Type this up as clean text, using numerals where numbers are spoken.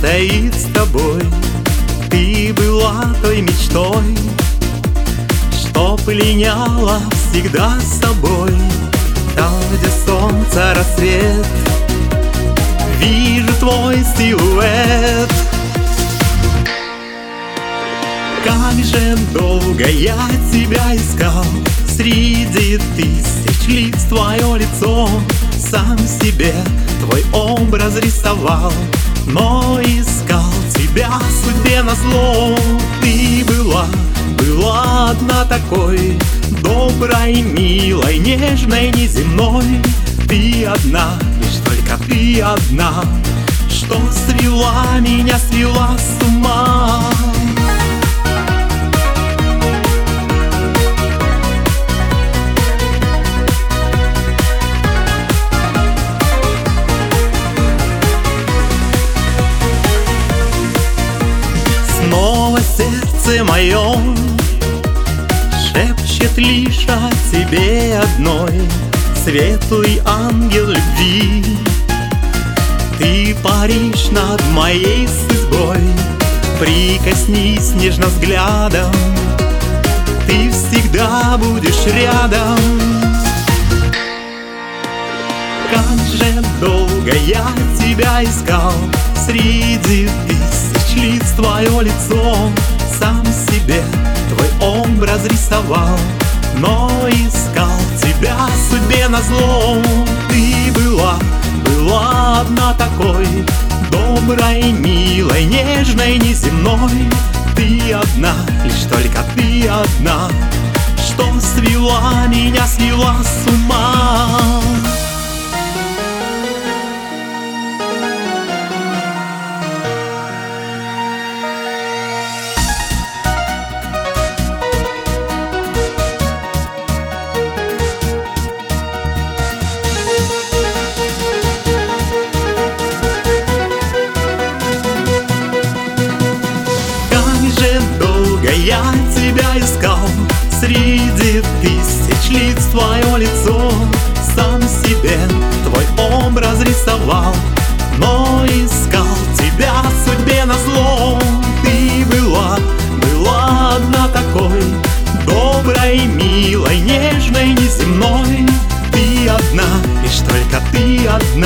стоит с тобой. Ты была той мечтой, что пленяла всегда с собой. Там, где солнце рассвет, вижу твой силуэт. Как же долго я тебя искал, среди тысяч лиц твое лицо. Сам себе твой образ рисовал, но искал тебя судьбе назло. Ты была одна такой, доброй, милой, нежной, неземной. Ты одна, лишь только ты одна, что свела меня, свела с ума. Снова сердце мое шепчет лишь о тебе одной. Светлый ангел любви, ты паришь над моей судьбой. Прикоснись нежно взглядом, ты всегда будешь рядом. Как же долго я тебя искал, среди тысяч лиц твое лицо. Сам себе твой образ рисовал, но искал тебя судьбе назло. Ты была одна такой, доброй, милой, нежной, неземной. Ты одна, лишь только ты одна, что свела меня, свела с ума. Я тебя искал, среди тысяч лиц твое лицо. Сам себе твой образ рисовал, но искал тебя судьбе назло. Ты была одна такой, доброй, милой, нежной, неземной. Ты одна, лишь только ты одна,